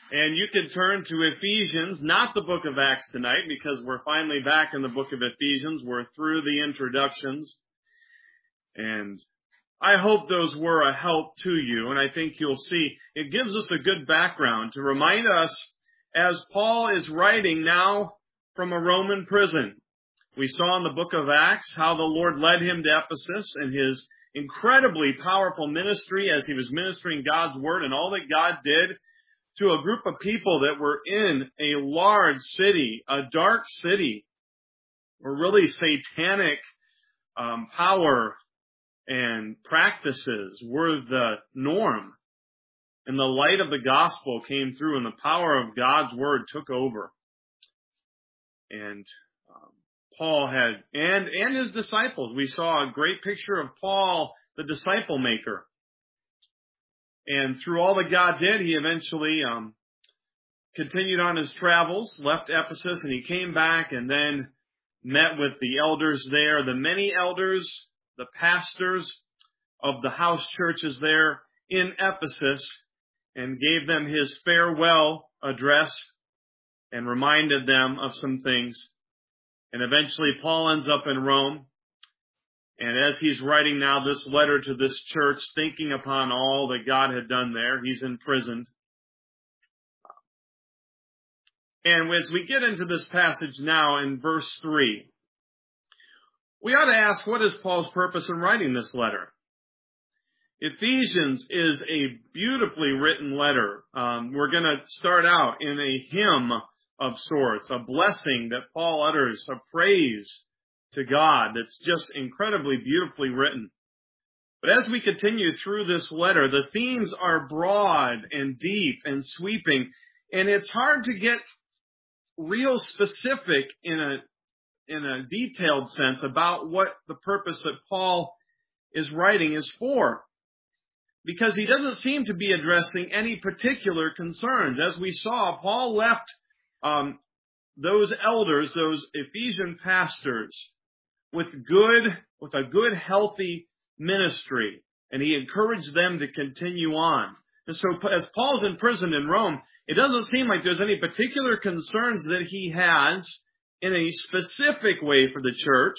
And you can turn to Ephesians, not the book of Acts tonight, because we're finally back in the book of Ephesians. We're through the introductions. And I hope those were a help to you. And I think you'll see it gives us a good background to remind us as Paul is writing now from a Roman prison. We saw in the book of Acts how the Lord led him to Ephesus and his incredibly powerful ministry as he was ministering God's word and all that God did to a group of people that were in a large city, a dark city, where really satanic power and practices were the norm. And the light of the gospel came through and the power of God's word took over. And Paul had, and his disciples, we saw a great picture of Paul, the disciple maker. And through all that God did, he eventually continued on his travels, left Ephesus, and he came back and then met with the elders there, the many elders, the pastors of the house churches there in Ephesus, and gave them his farewell address and reminded them of some things. And eventually Paul ends up in Rome. And as he's writing now this letter to this church, thinking upon all that God had done there, he's imprisoned. And as we get into this passage now in verse 3, we ought to ask, what is Paul's purpose in writing this letter? Ephesians is a beautifully written letter. We're going to start out in a hymn of sorts, a blessing that Paul utters, a praise to God that's just incredibly beautifully written. But as we continue through this letter, the themes are broad and deep and sweeping, and it's hard to get real specific in a detailed sense about what the purpose that Paul is writing is for. Because he doesn't seem to be addressing any particular concerns. As we saw, Paul left those elders, those Ephesian pastors, with a good, healthy ministry, and he encouraged them to continue on. And so, as Paul's imprisoned in Rome, it doesn't seem like there's any particular concerns that he has in a specific way for the church,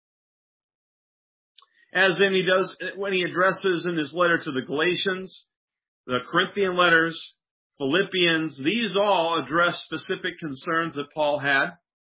as in he does when he addresses in his letter to the Galatians, the Corinthian letters, Philippians. These all address specific concerns that Paul had.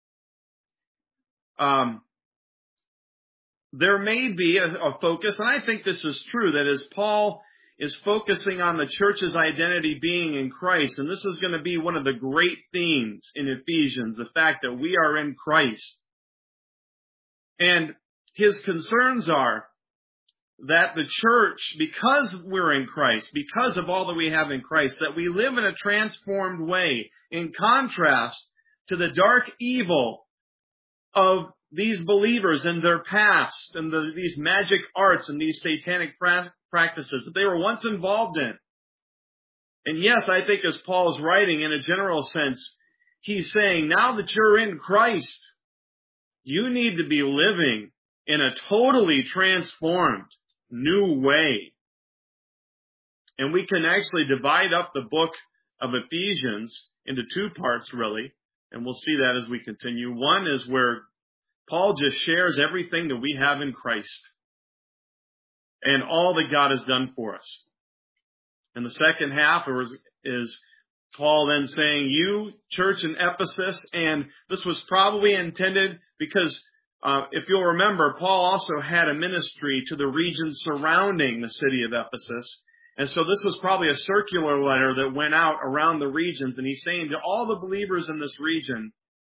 There may be a focus, and I think this is true, that as Paul is focusing on the church's identity being in Christ, and this is going to be one of the great themes in Ephesians, the fact that we are in Christ. And his concerns are that the church, because we're in Christ, because of all that we have in Christ, that we live in a transformed way, in contrast to the dark evil of these believers and their past, and these magic arts and these satanic practices that they were once involved in. And yes, I think as Paul is writing, in a general sense, he's saying, now that you're in Christ, you need to be living in a totally transformed new way. And we can actually divide up the book of Ephesians into two parts, really, and we'll see that as we continue. One is where Paul just shares everything that we have in Christ and all that God has done for us. And the second half is Paul then saying, you, church in Ephesus, and this was probably intended because if you'll remember, Paul also had a ministry to the region surrounding the city of Ephesus. And so this was probably a circular letter that went out around the regions. And he's saying to all the believers in this region,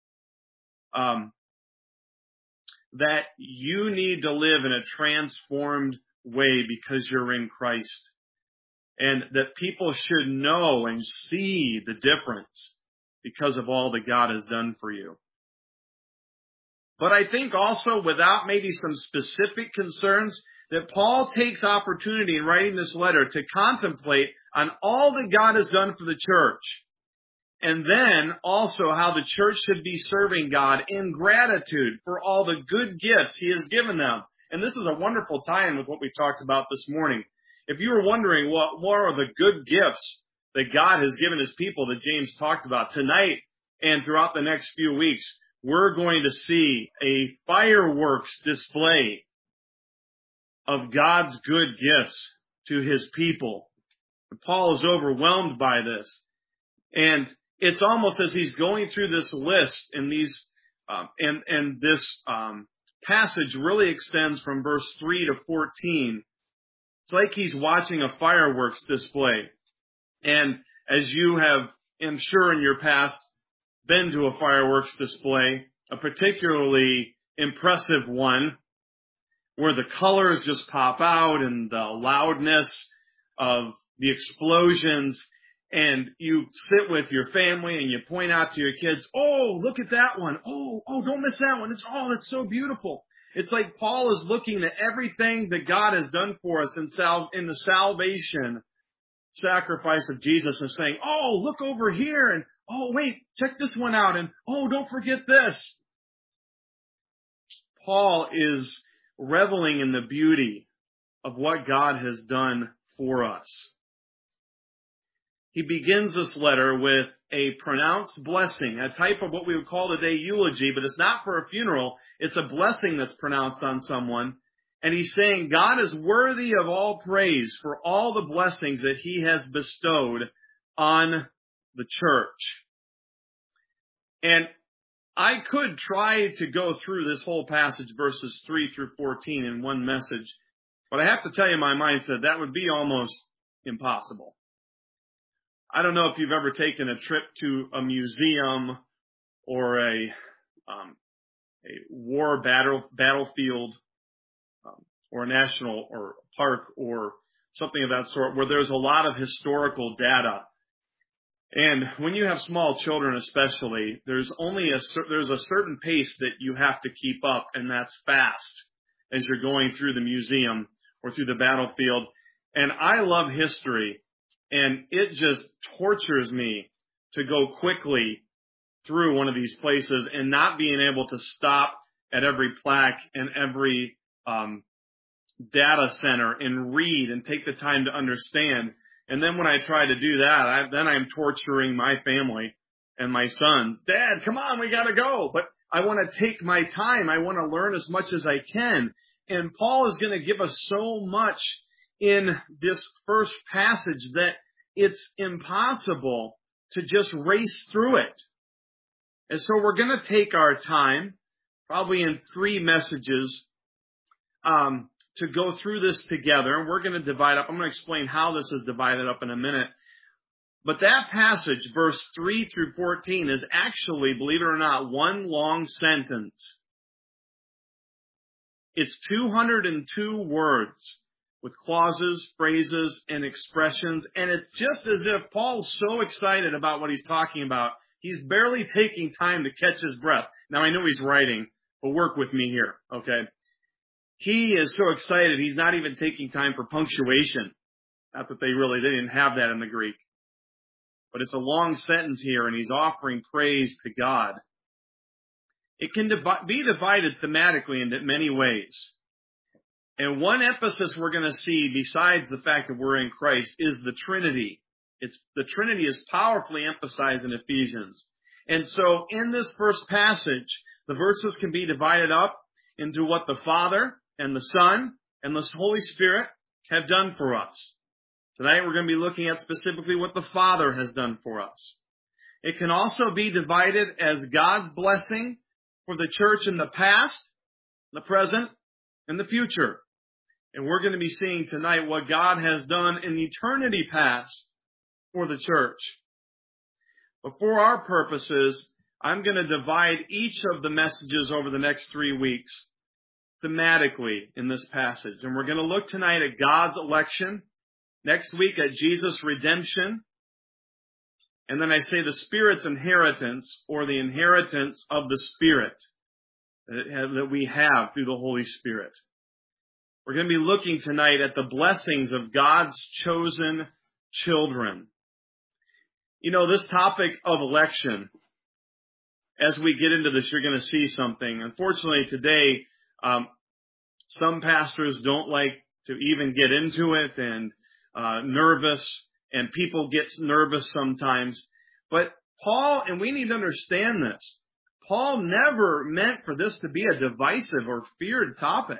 that you need to live in a transformed way because you're in Christ. And that people should know and see the difference because of all that God has done for you. But I think also, without maybe some specific concerns, that Paul takes opportunity in writing this letter to contemplate on all that God has done for the church. And then also how the church should be serving God in gratitude for all the good gifts he has given them. And this is a wonderful tie-in with what we talked about this morning. If you were wondering what are the good gifts that God has given his people that James talked about. Tonight and throughout the next few weeks, we're going to see a fireworks display of God's good gifts to his people. Paul is overwhelmed by this. And it's almost as he's going through this list and this passage really extends from verse 3 to 14. It's like he's watching a fireworks display. And as you have, I'm sure in your past, been to a fireworks display, a particularly impressive one, where the colors just pop out and the loudness of the explosions, and you sit with your family and you point out to your kids, oh, look at that one. Oh, don't miss that one. It's so beautiful. It's like Paul is looking at everything that God has done for us in the salvation sacrifice of Jesus and saying, oh, look over here, and oh, wait, check this one out, and oh, don't forget this. Paul is reveling in the beauty of what God has done for us. He begins this letter with a pronounced blessing, a type of what we would call today eulogy, but it's not for a funeral. It's a blessing that's pronounced on someone. And he's saying God is worthy of all praise for all the blessings that he has bestowed on the church. And I could try to go through this whole passage, verses 3 through 14, in one message, but I have to tell you my mindset, that would be almost impossible. I don't know if you've ever taken a trip to a museum or a war battlefield or a national or park or something of that sort, where there's a lot of historical data. And when you have small children especially, there's a certain pace that you have to keep up, and that's fast as you're going through the museum or through the battlefield. And I love history, and it just tortures me to go quickly through one of these places and not being able to stop at every plaque and every data center and read and take the time to understand. And then when I try to do that, I'm torturing my family and my sons. Dad, come on, we got to go. But I want to take my time. I want to learn as much as I can. And Paul is going to give us so much in this first passage that it's impossible to just race through it. And so we're going to take our time, probably in 3 messages, to go through this together. And we're going to divide up. I'm going to explain how this is divided up in a minute. But that passage, verse 3 through 14, is actually, believe it or not, one long sentence. It's 202 words with clauses, phrases, and expressions. And it's just as if Paul's so excited about what he's talking about, he's barely taking time to catch his breath. Now, I know he's writing, but work with me here, okay? He is so excited, he's not even taking time for punctuation. Not that they didn't have that in the Greek. But it's a long sentence here, and he's offering praise to God. It can be divided thematically into many ways. And one emphasis we're going to see, besides the fact that we're in Christ, is the Trinity. The Trinity is powerfully emphasized in Ephesians. And so in this first passage, the verses can be divided up into what the Father and the Son and the Holy Spirit have done for us. Tonight we're going to be looking at specifically what the Father has done for us. It can also be divided as God's blessing for the church in the past, the present, and the future. And we're going to be seeing tonight what God has done in eternity past for the church. But for our purposes, I'm going to divide each of the messages over the next 3 weeks thematically in this passage. And we're going to look tonight at God's election, next week at Jesus' redemption, and then I say the Spirit's inheritance, or the inheritance of the Spirit that we have through the Holy Spirit. We're going to be looking tonight at the blessings of God's chosen children. You know, this topic of election, as we get into this, you're going to see something. Unfortunately, today, some pastors don't like to even get into it, and nervous, and people get nervous sometimes. But Paul, and we need to understand this, Paul never meant for this to be a divisive or feared topic.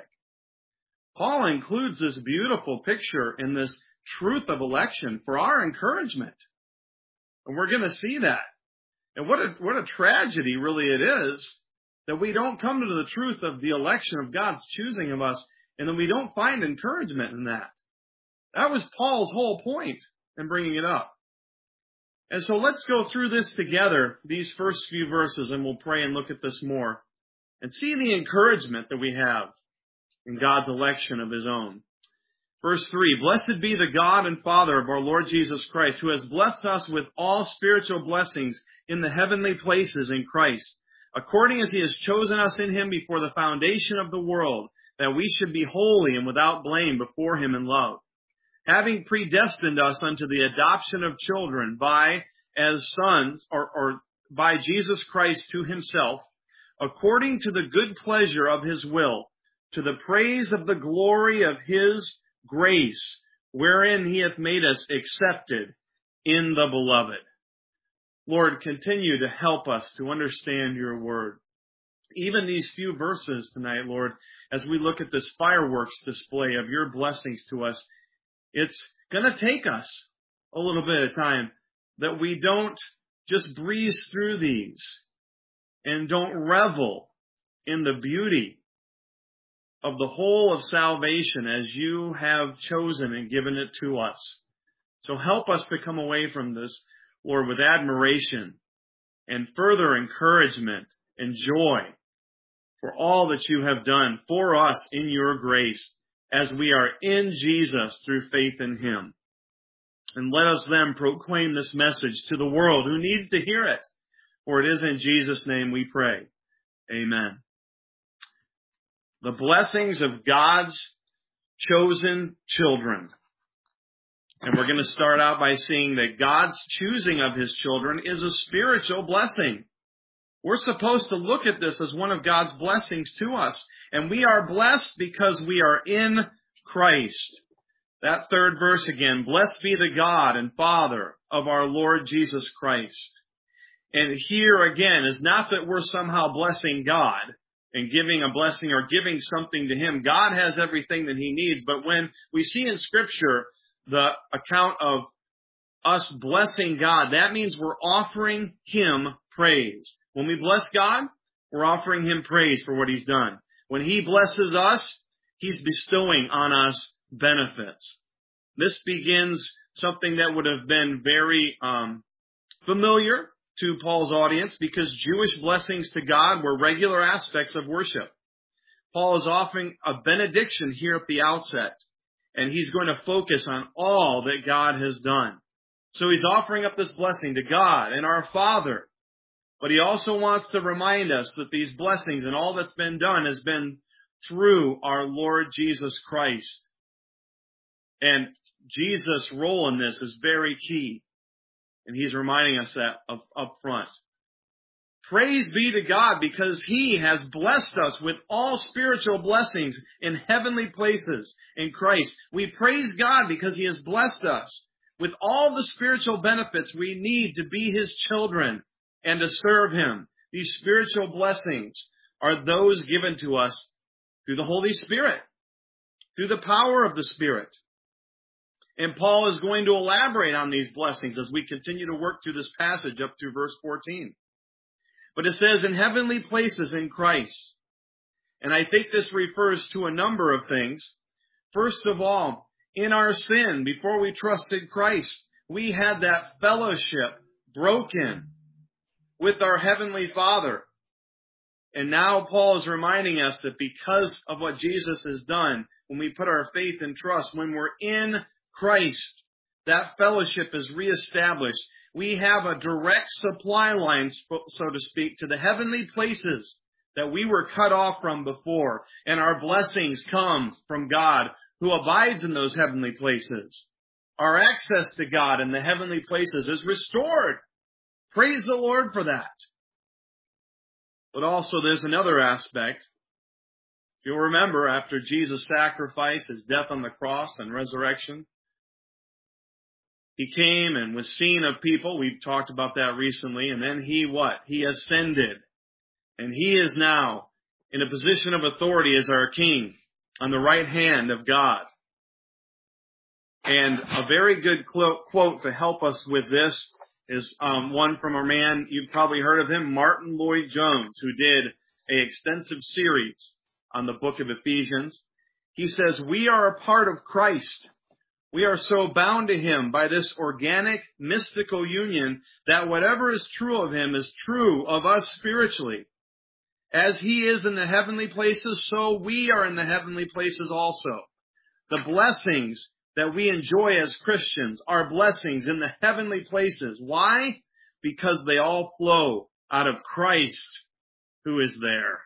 Paul includes this beautiful picture in this truth of election for our encouragement. And we're going to see that. And what a tragedy really it is that we don't come to the truth of the election of God's choosing of us, and then we don't find encouragement in that. That was Paul's whole point in bringing it up. And so let's go through this together, these first few verses, and we'll pray and look at this more and see the encouragement that we have in God's election of His own. Verse 3, Blessed be the God and Father of our Lord Jesus Christ, who has blessed us with all spiritual blessings in the heavenly places in Christ, according as He has chosen us in Him before the foundation of the world, that we should be holy and without blame before Him in love, having predestined us unto the adoption of children as sons, or by Jesus Christ to Himself, according to the good pleasure of His will, to the praise of the glory of His grace, wherein He hath made us accepted in the Beloved. Lord, continue to help us to understand Your word. Even these few verses tonight, Lord, as we look at this fireworks display of Your blessings to us, it's going to take us a little bit of time, that we don't just breeze through these and don't revel in the beauty of the whole of salvation as You have chosen and given it to us. So help us to come away from this, Lord, with admiration and further encouragement and joy for all that You have done for us in Your grace, as we are in Jesus through faith in Him. And let us then proclaim this message to the world who needs to hear it. For it is in Jesus' name we pray. Amen. The blessings of God's chosen children. And we're going to start out by seeing that God's choosing of His children is a spiritual blessing. We're supposed to look at this as one of God's blessings to us. And we are blessed because we are in Christ. That third verse again, Blessed be the God and Father of our Lord Jesus Christ. And here again is not that we're somehow blessing God and giving a blessing or giving something to Him. God has everything that He needs. But when we see in Scripture the account of us blessing God, that means we're offering Him praise. When we bless God, we're offering Him praise for what He's done. When He blesses us, He's bestowing on us benefits. This begins something that would have been very familiar to Paul's audience, because Jewish blessings to God were regular aspects of worship. Paul is offering a benediction here at the outset, and he's going to focus on all that God has done. So he's offering up this blessing to God and our Father. But he also wants to remind us that these blessings and all that's been done has been through our Lord Jesus Christ. And Jesus' role in this is very key. And He's reminding us that up front. Praise be to God, because He has blessed us with all spiritual blessings in heavenly places in Christ. We praise God because He has blessed us with all the spiritual benefits we need to be His children and to serve Him. These spiritual blessings are those given to us through the Holy Spirit, through the power of the Spirit. And Paul is going to elaborate on these blessings as we continue to work through this passage up through verse 14. But it says, in heavenly places in Christ. And I think this refers to a number of things. First of all, in our sin, before we trusted Christ, we had that fellowship broken with our Heavenly Father. And now Paul is reminding us that because of what Jesus has done, when we put our faith and trust, when we're in Christ, that fellowship is reestablished. We have a direct supply line, so to speak, to the heavenly places that we were cut off from before. And our blessings come from God, who abides in those heavenly places. Our access to God in the heavenly places is restored. Praise the Lord for that. But also there's another aspect. If you'll remember, after Jesus' sacrifice, His death on the cross and resurrection, He came and was seen of people. We've talked about that recently. And then he what? He ascended. And he is now in a position of authority as our King on the right hand of God. And a very good quote to help us with this is one from a man, you've probably heard of him, Martin Lloyd-Jones, who did an extensive series on the book of Ephesians. He says, "We are a part of Christ. We are so bound to Him by this organic, mystical union that whatever is true of Him is true of us spiritually. As He is in the heavenly places, so we are in the heavenly places also. The blessings that we enjoy as Christians are blessings in the heavenly places. Why? Because they all flow out of Christ who is there.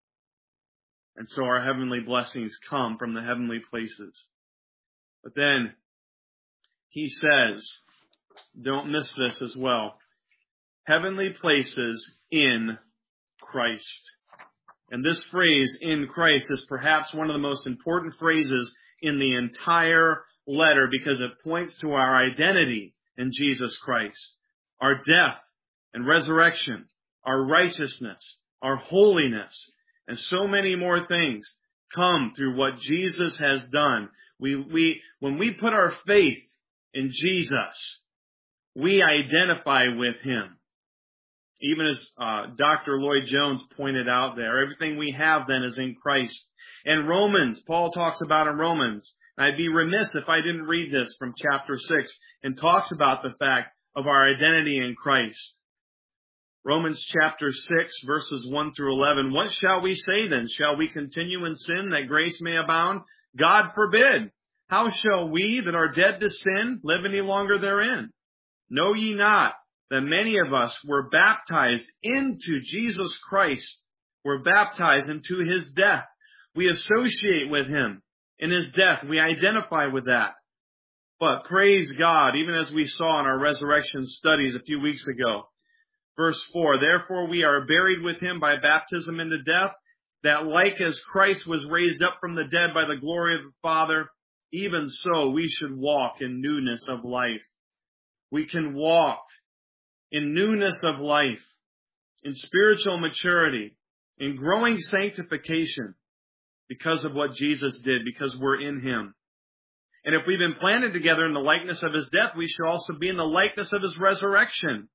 And so our heavenly blessings come from the heavenly places." But then he says, don't miss this as well, heavenly places in Christ. And this phrase, in Christ, is perhaps one of the most important phrases in the entire letter because it points to our identity in Jesus Christ. Our death and resurrection, our righteousness, our holiness, and so many more things come through what Jesus has done. When we put our faith in Jesus, we identify with Him. Even as Dr. Lloyd-Jones pointed out there, everything we have then is in Christ. And Romans, Paul talks about in Romans, and I'd be remiss if I didn't read this from chapter 6, and talks about the fact of our identity in Christ. Romans chapter 6, verses 1 through 11. "What shall we say then? Shall we continue in sin that grace may abound? God forbid. How shall we that are dead to sin live any longer therein? Know ye not that many of us were baptized into Jesus Christ, were baptized into His death? We associate with Him in His death. We identify with that. But praise God, even as we saw in our resurrection studies a few weeks ago. Verse 4, "Therefore we are buried with Him by baptism into death, that like as Christ was raised up from the dead by the glory of the Father, even so we should walk in newness of life." We can walk in newness of life, in spiritual maturity, in growing sanctification because of what Jesus did, because we're in Him. And if we've been planted together in the likeness of His death, we should also be in the likeness of His resurrection.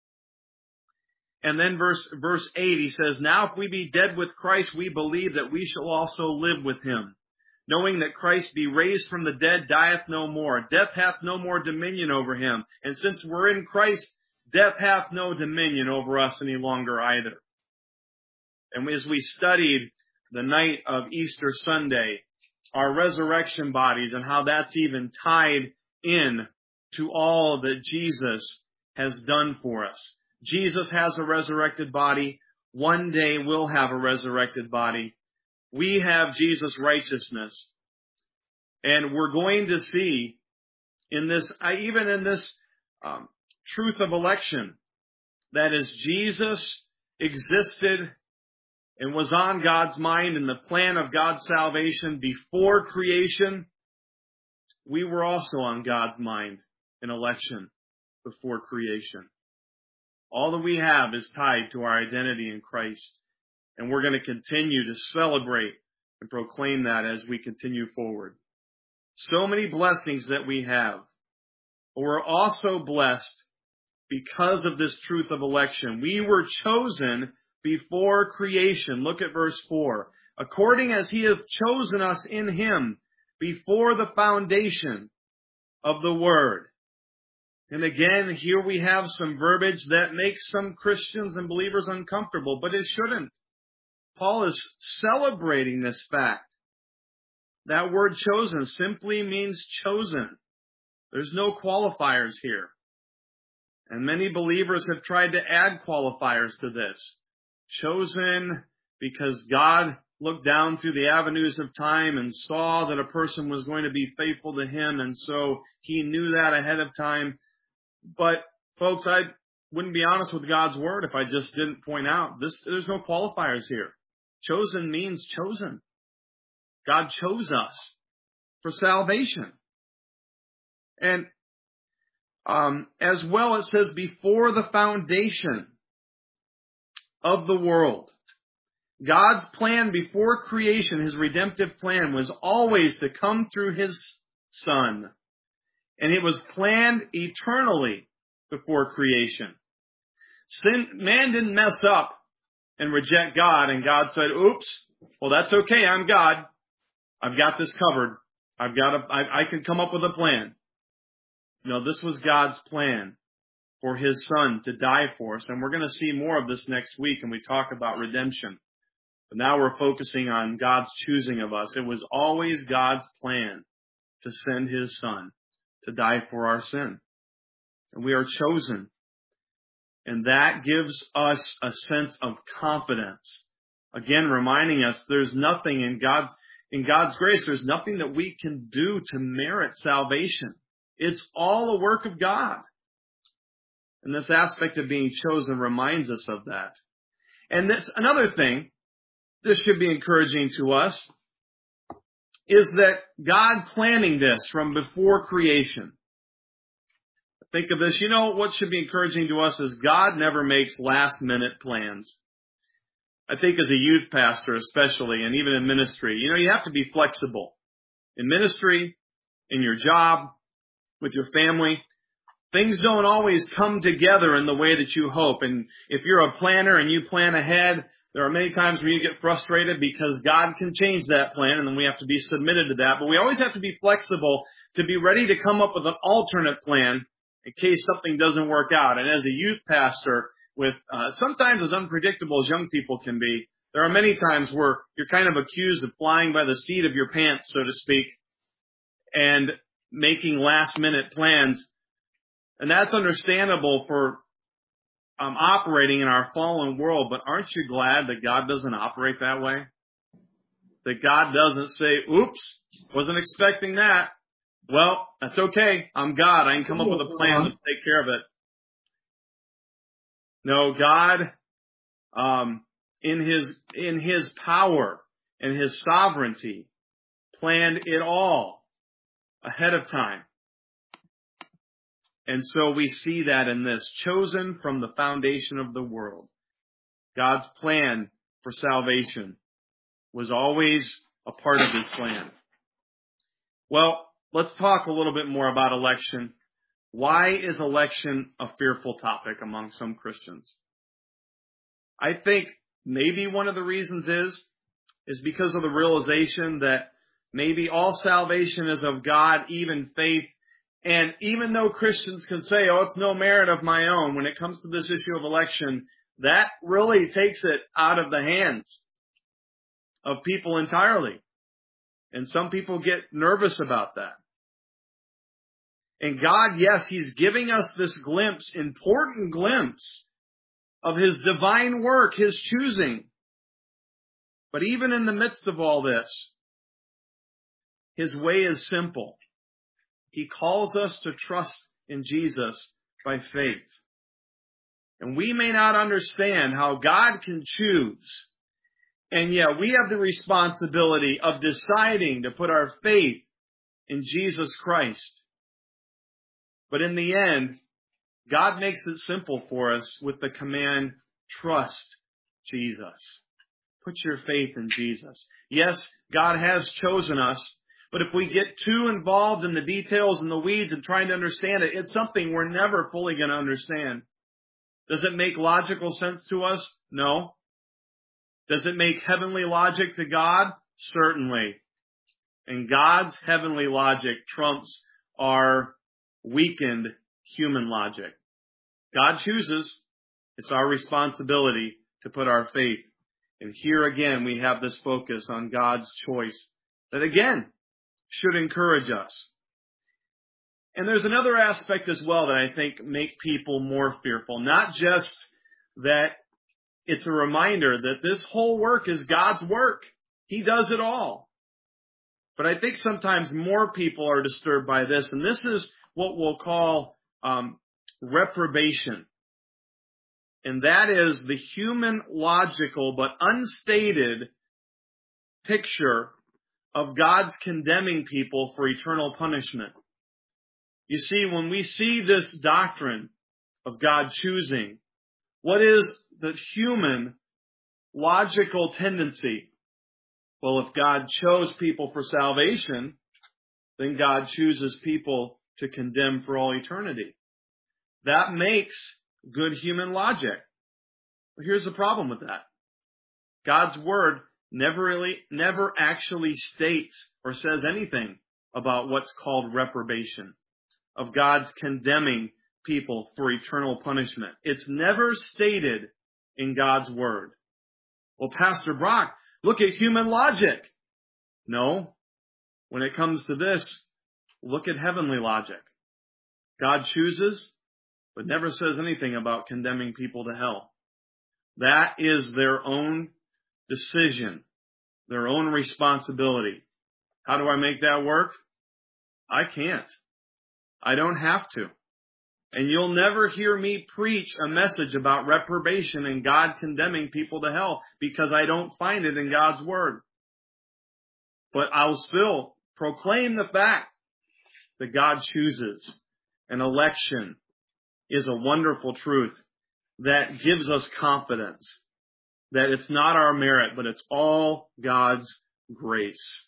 And then verse 8, he says, "Now if we be dead with Christ, we believe that we shall also live with Him. Knowing that Christ be raised from the dead dieth no more. Death hath no more dominion over Him. And since we're in Christ, death hath no dominion over us any longer either." And as we studied the night of Easter Sunday, our resurrection bodies and how that's even tied in to all that Jesus has done for us. Jesus has a resurrected body. One day we'll have a resurrected body. We have Jesus' righteousness. And we're going to see in this, even in this truth of election, that as Jesus existed and was on God's mind in the plan of God's salvation before creation, we were also on God's mind in election before creation. All that we have is tied to our identity in Christ. And we're going to continue to celebrate and proclaim that as we continue forward. So many blessings that we have. But we're also blessed because of this truth of election. We were chosen before creation. Look at verse 4. "According as He hath chosen us in Him before the foundation of the Word." And again, here we have some verbiage that makes some Christians and believers uncomfortable, but it shouldn't. Paul is celebrating this fact. That word chosen simply means chosen. There's no qualifiers here. And many believers have tried to add qualifiers to this. Chosen because God looked down through the avenues of time and saw that a person was going to be faithful to Him, and so He knew that ahead of time. But folks, I wouldn't be honest with God's Word if I just didn't point out there's no qualifiers here. Chosen means chosen. God chose us for salvation. And As well, it says, before the foundation of the world. God's plan before creation, His redemptive plan, was always to come through His Son. And it was planned eternally before creation. Man didn't mess up and reject God, and God said, oops, well, that's okay, I'm God. I've got this covered. I can come up with a plan. No, this was God's plan for His Son to die for us. And we're going to see more of this next week when we talk about redemption. But now we're focusing on God's choosing of us. It was always God's plan to send His Son to die for our sin. And we are chosen. And that gives us a sense of confidence. Again, reminding us there's nothing in God's grace, there's nothing that we can do to merit salvation. It's all a work of God. And this aspect of being chosen reminds us of that. And this, another thing, this should be encouraging to us, is that God planning this from before creation. Think of this, what should be encouraging to us is God never makes last-minute plans. I think as a youth pastor especially, and even in ministry, you have to be flexible. In ministry, in your job, with your family, things don't always come together in the way that you hope. And if you're a planner and you plan ahead, there are many times where you get frustrated because God can change that plan, and then we have to be submitted to that. But we always have to be flexible to be ready to come up with an alternate plan in case something doesn't work out. And as a youth pastor, with sometimes as unpredictable as young people can be, there are many times where you're kind of accused of flying by the seat of your pants, so to speak, and making last-minute plans. And that's understandable for operating in our fallen world, but aren't you glad that God doesn't operate that way? That God doesn't say, oops, wasn't expecting that. Well, that's okay. I'm God. I can come up with a plan to take care of it. No, God, in His power and His sovereignty, planned it all ahead of time. And so we see that in this, chosen from the foundation of the world. God's plan for salvation was always a part of His plan. Well, let's talk a little bit more about election. Why is election a fearful topic among some Christians? I think maybe one of the reasons is because of the realization that maybe all salvation is of God, even faith. And even though Christians can say, oh, it's no merit of my own, when it comes to this issue of election, that really takes it out of the hands of people entirely. And some people get nervous about that. And God, yes, He's giving us this important glimpse of His divine work, His choosing. But even in the midst of all this, His way is simple. He calls us to trust in Jesus by faith. And we may not understand how God can choose. And yet we have the responsibility of deciding to put our faith in Jesus Christ. But in the end, God makes it simple for us with the command, trust Jesus. Put your faith in Jesus. Yes, God has chosen us. But if we get too involved in the details and the weeds and trying to understand it, it's something we're never fully going to understand. Does it make logical sense to us? No. Does it make heavenly logic to God? Certainly. And God's heavenly logic trumps our weakened human logic. God chooses. It's our responsibility to put our faith. And here again, we have this focus on God's choice that again should encourage us. And there's another aspect as well that I think make people more fearful. Not just that it's a reminder that this whole work is God's work. He does it all. But I think sometimes more people are disturbed by this. And this is what we'll call reprobation. And that is the human logical but unstated picture of God's condemning people for eternal punishment. You see, when we see this doctrine of God choosing, what is the human logical tendency? Well, if God chose people for salvation, then God chooses people to condemn for all eternity. That makes good human logic. But here's the problem with that. God's word never actually states or says anything about what's called reprobation, of God's condemning people for eternal punishment. It's never stated in God's word. Well, Pastor Brock, look at human logic. No. When it comes to this, look at heavenly logic. God chooses, but never says anything about condemning people to hell. That is their own decision, their own responsibility. How do I make that work? I can't. I don't have to. And you'll never hear me preach a message about reprobation and God condemning people to hell because I don't find it in God's word. But I'll still proclaim the fact that God chooses. An election is a wonderful truth that gives us confidence that it's not our merit, but it's all God's grace.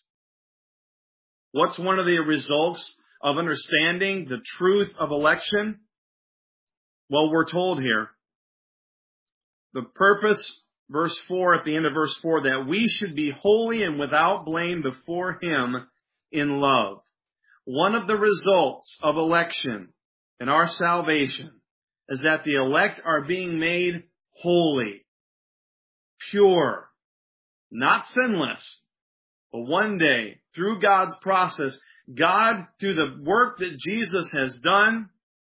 What's one of the results of understanding the truth of election? Well, we're told here, the purpose, verse 4, at the end of verse 4, that we should be holy and without blame before Him in love. One of the results of election and our salvation is that the elect are being made holy, pure, not sinless. But one day, through God's process, God, through the work that Jesus has done,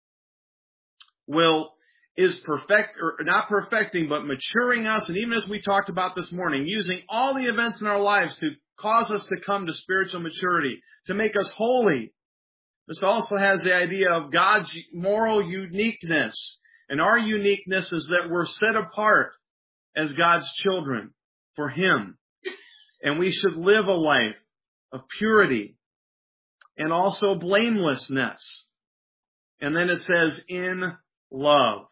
is not perfecting, but maturing us. And even as we talked about this morning, using all the events in our lives to cause us to come to spiritual maturity, to make us holy. This also has the idea of God's moral uniqueness. And our uniqueness is that we're set apart as God's children for Him. And we should live a life of purity and also blamelessness. And then it says, in love.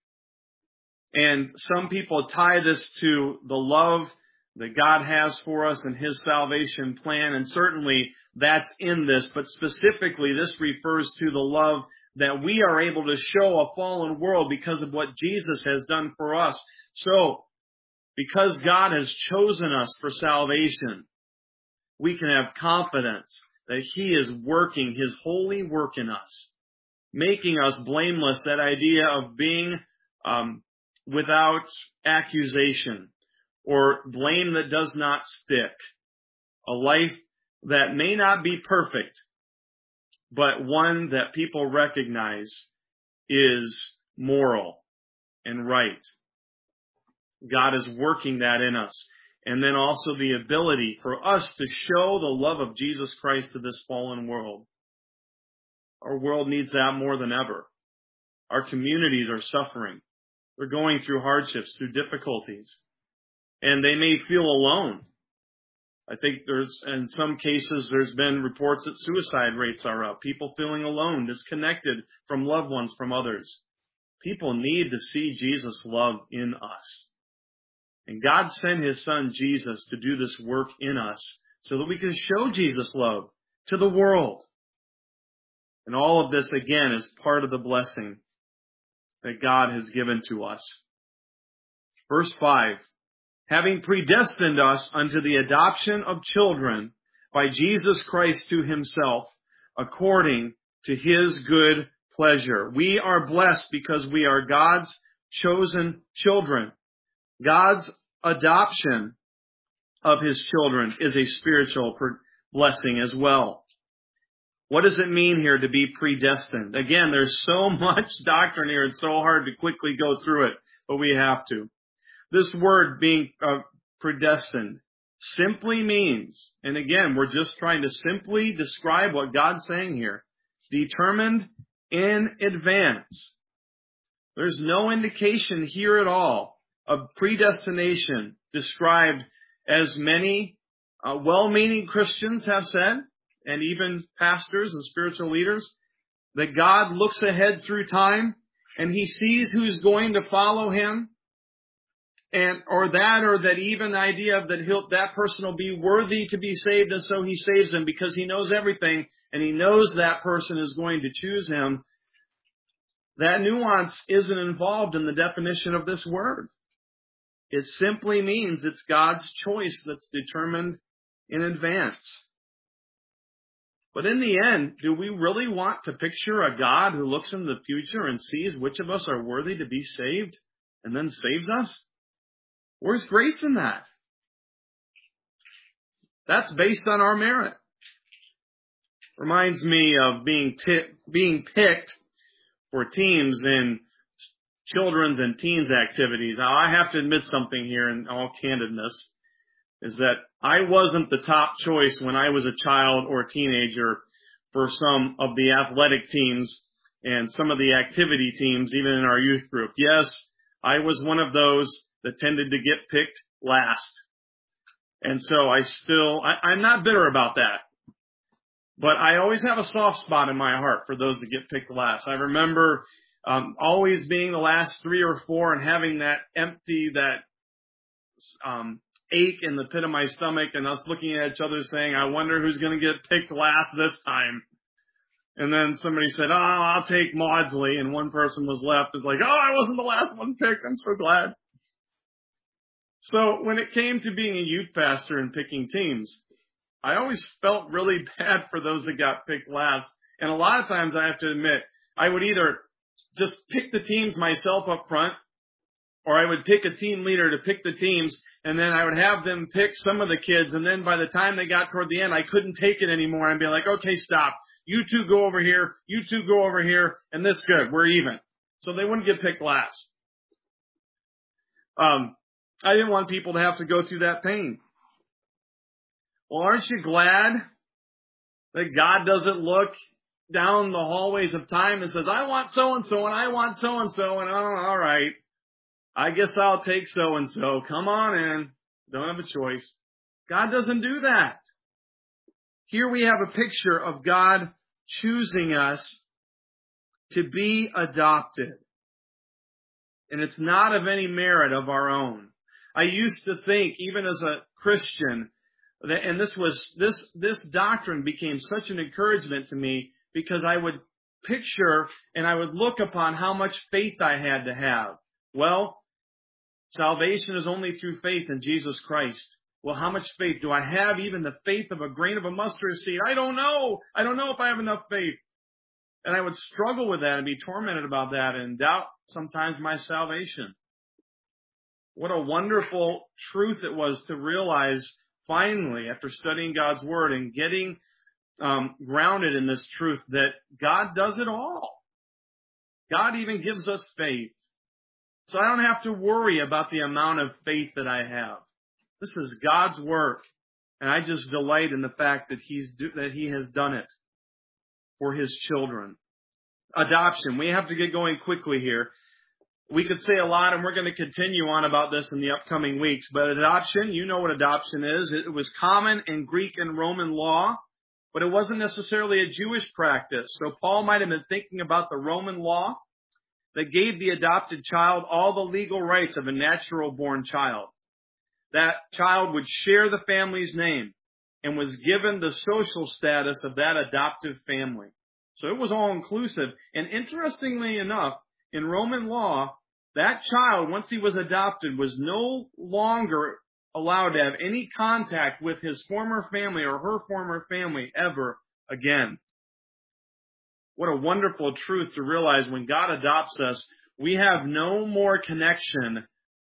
And some people tie this to the love that God has for us and His salvation plan. And certainly that's in this. But specifically, this refers to the love that we are able to show a fallen world because of what Jesus has done for us. So, because God has chosen us for salvation, we can have confidence that He is working His holy work in us, making us blameless, that idea of being without accusation or blame that does not stick. A life that may not be perfect, but one that people recognize is moral and right. God is working that in us. And then also the ability for us to show the love of Jesus Christ to this fallen world. Our world needs that more than ever. Our communities are suffering. They're going through hardships, through difficulties. And they may feel alone. I think in some cases, there's been reports that suicide rates are up. People feeling alone, disconnected from loved ones, from others. People need to see Jesus' love in us. And God sent His Son, Jesus, to do this work in us so that we can show Jesus' love to the world. And all of this, again, is part of the blessing that God has given to us. Verse 5, having predestined us unto the adoption of children by Jesus Christ to Himself, according to His good pleasure. We are blessed because we are God's chosen children. God's adoption of His children is a spiritual blessing as well. What does it mean here to be predestined? Again, there's so much doctrine here, it's so hard to quickly go through it, but we have to. This word being predestined simply means, and again, we're just trying to simply describe what God's saying here, determined in advance. There's no indication here at all of predestination described as many well-meaning Christians have said, and even pastors and spiritual leaders. that God looks ahead through time and He sees who's going to follow Him, or that even idea of that person will be worthy to be saved, and so He saves them because He knows everything and He knows that person is going to choose Him. That nuance isn't involved in the definition of this word. It simply means it's God's choice that's determined in advance. But in the end, do we really want to picture a God who looks into the future and sees which of us are worthy to be saved and then saves us? Where's grace in that? That's based on our merit. Reminds me of being picked for teams in children's and teens activities. Now, I have to admit something here in all candidness, is that I wasn't the top choice when I was a child or teenager for some of the athletic teams and some of the activity teams, even in our youth group. Yes, I was one of those that tended to get picked last. And so I'm not bitter about that. But I always have a soft spot in my heart for those that get picked last. I remember always being the last 3 or 4 and having that ache in the pit of my stomach, and us looking at each other saying, I wonder who's going to get picked last this time. And then somebody said, I'll take Maudsley, and one person was left. It's like, I wasn't the last one picked. I'm so glad. So when it came to being a youth pastor and picking teams, I always felt really bad for those that got picked last. And a lot of times, I have to admit, I would either just pick the teams myself up front, or I would pick a team leader to pick the teams, and then I would have them pick some of the kids, and then by the time they got toward the end, I couldn't take it anymore. I'd be like, okay, stop. You two go over here, you two go over here, and this good. We're even. So they wouldn't get picked last. I didn't want people to have to go through that pain. Well, aren't you glad that God doesn't look down the hallways of time and says, I want so-and-so, and I want so-and-so, and all right, I guess I'll take so-and-so. Come on in. Don't have a choice. God doesn't do that. Here we have a picture of God choosing us to be adopted. And it's not of any merit of our own. I used to think, even as a Christian, and this doctrine became such an encouragement to me because I would picture and I would look upon how much faith I had to have. Well, salvation is only through faith in Jesus Christ. Well, how much faith do I have? Even the faith of a grain of a mustard seed. I don't know. I don't know if I have enough faith. And I would struggle with that and be tormented about that and doubt sometimes my salvation. What a wonderful truth it was to realize finally, after studying God's Word and getting grounded in this truth, that God does it all. God even gives us faith. So I don't have to worry about the amount of faith that I have. This is God's work. And I just delight in the fact that He has done it for His children. Adoption. We have to get going quickly here. We could say a lot, and we're going to continue on about this in the upcoming weeks. But adoption, you know what adoption is. It was common in Greek and Roman law, but it wasn't necessarily a Jewish practice. So Paul might have been thinking about the Roman law that gave the adopted child all the legal rights of a natural-born child. That child would share the family's name and was given the social status of that adoptive family. So it was all-inclusive. And interestingly enough, in Roman law, that child, once he was adopted, was no longer allowed to have any contact with his former family or her former family ever again. What a wonderful truth to realize when God adopts us, we have no more connection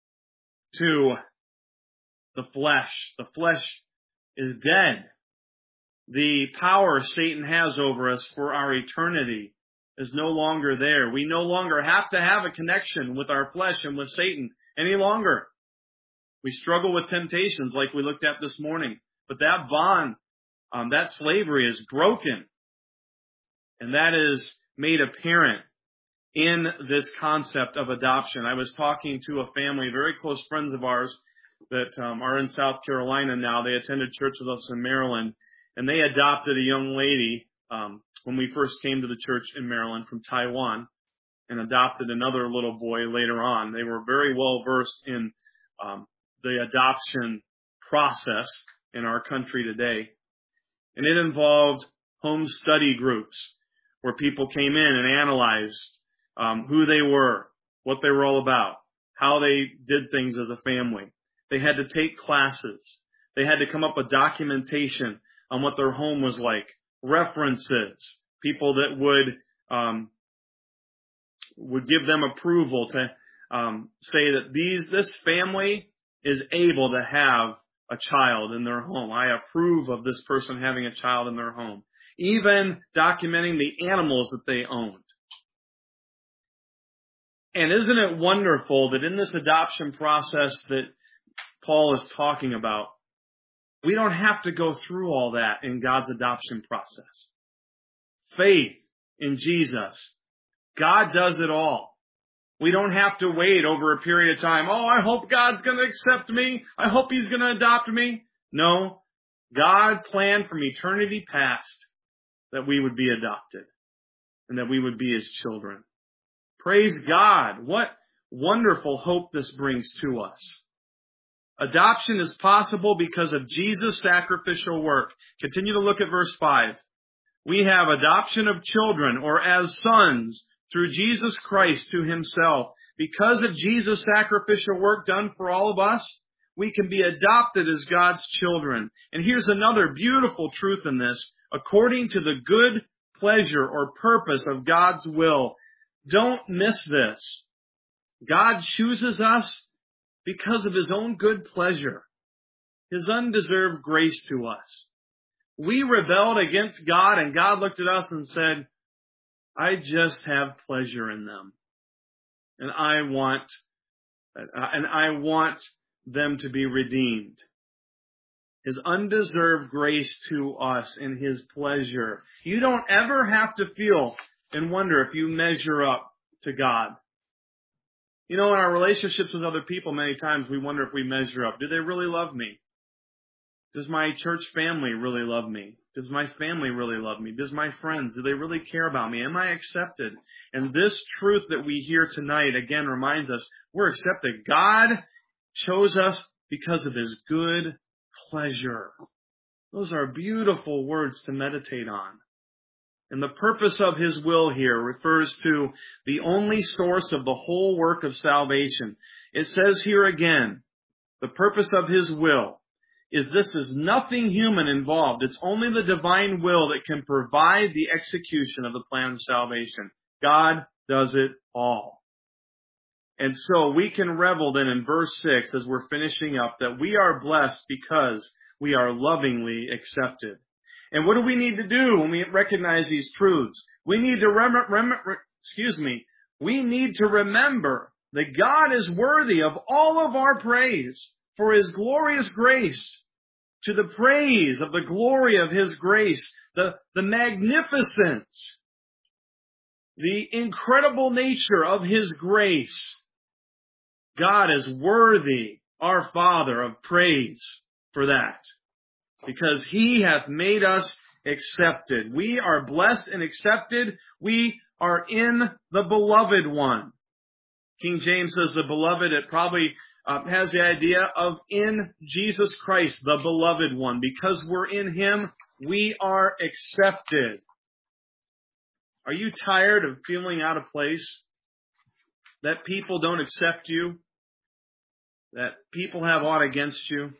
to the flesh. The flesh is dead. The power Satan has over us for our eternity is no longer there. We no longer have to have a connection with our flesh and with Satan any longer. We struggle with temptations like we looked at this morning. But that bond, that slavery is broken. And that is made apparent in this concept of adoption. I was talking to a family, very close friends of ours, that are in South Carolina now. They attended church with us in Maryland. And they adopted a young lady when we first came to the church in Maryland from Taiwan and adopted another little boy later on. They were very well versed in the adoption process in our country today. And it involved home study groups where people came in and analyzed who they were, what they were all about, how they did things as a family. They had to take classes. They had to come up with documentation on what their home was like, references, people that would give them approval to say that this family is able to have a child in their home. I approve of this person having a child in their home. Even documenting the animals that they owned. And isn't it wonderful that in this adoption process that Paul is talking about, we don't have to go through all that in God's adoption process. Faith in Jesus. God does it all. We don't have to wait over a period of time. Oh, I hope God's going to accept me. I hope He's going to adopt me. No. God planned from eternity past that we would be adopted and that we would be His children. Praise God. What wonderful hope this brings to us. Adoption is possible because of Jesus' sacrificial work. Continue to look at verse 5. We have adoption of children or as sons through Jesus Christ to Himself. Because of Jesus' sacrificial work done for all of us, we can be adopted as God's children. And here's another beautiful truth in this. According to the good pleasure or purpose of God's will. Don't miss this. God chooses us because of His own good pleasure, His undeserved grace to us. We rebelled against God, and God looked at us and said, I just have pleasure in them. And I want them to be redeemed. His undeserved grace to us and His pleasure. You don't ever have to feel and wonder if you measure up to God. You know, in our relationships with other people, many times we wonder if we measure up. Do they really love me? Does my church family really love me? Does my family really love me? Does my friends, do they really care about me? Am I accepted? And this truth that we hear tonight, again, reminds us we're accepted. God chose us because of His good pleasure. Those are beautiful words to meditate on. And the purpose of His will here refers to the only source of the whole work of salvation. It says here again, the purpose of His will is this is nothing human involved. It's only the divine will that can provide the execution of the plan of salvation. God does it all. And so we can revel then in verse 6 as we're finishing up that we are blessed because we are lovingly accepted. And what do we need to do when we recognize these truths? We need to we need to remember that God is worthy of all of our praise for His glorious grace, to the praise of the glory of His grace, the magnificence, the incredible nature of His grace. God is worthy, our Father, of praise for that, because He hath made us accepted. We are blessed and accepted. We are in the beloved one. King James says the beloved, it probably has the idea of in Jesus Christ, the beloved one. Because we're in Him, we are accepted. Are you tired of feeling out of place? That people don't accept you? That people have aught against you?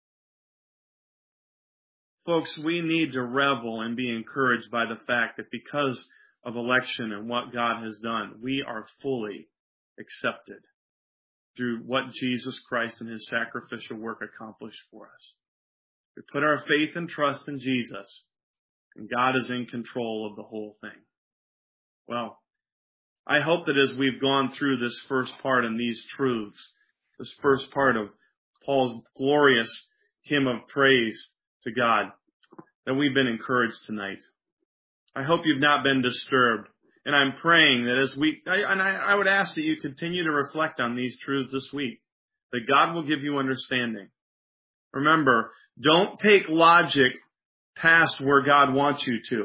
Folks, we need to revel and be encouraged by the fact that because of election and what God has done, we are fully accepted through what Jesus Christ and His sacrificial work accomplished for us. We put our faith and trust in Jesus, and God is in control of the whole thing. Well, I hope that as we've gone through this first part and these truths, this first part of Paul's glorious hymn of praise to God, that we've been encouraged tonight. I hope you've not been disturbed. And I'm praying that I would ask that you continue to reflect on these truths this week, that God will give you understanding. Remember, don't take logic past where God wants you to.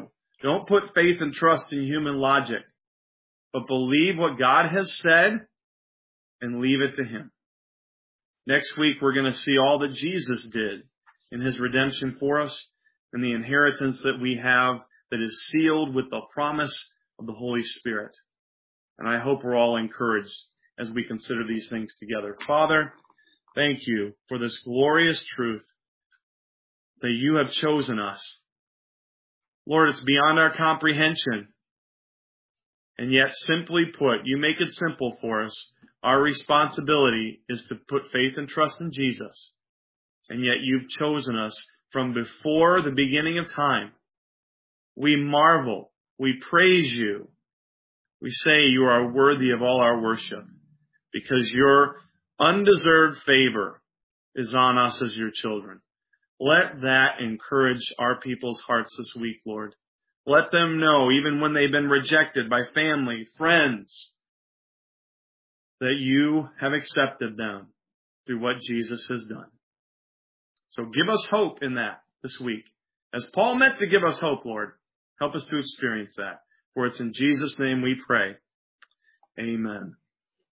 Don't put faith and trust in human logic, but believe what God has said and leave it to Him. Next week, we're going to see all that Jesus did in His redemption for us and the inheritance that we have that is sealed with the promise of the Holy Spirit. And I hope we're all encouraged as we consider these things together. Father, thank you for this glorious truth that you have chosen us. Lord, it's beyond our comprehension. And yet, simply put, you make it simple for us. Our responsibility is to put faith and trust in Jesus. And yet you've chosen us from before the beginning of time. We marvel. We praise you. We say you are worthy of all our worship because your undeserved favor is on us as your children. Let that encourage our people's hearts this week, Lord. Let them know, even when they've been rejected by family, friends, that you have accepted them through what Jesus has done. So give us hope in that this week. As Paul meant to give us hope, Lord, help us to experience that. For it's in Jesus' name we pray. Amen.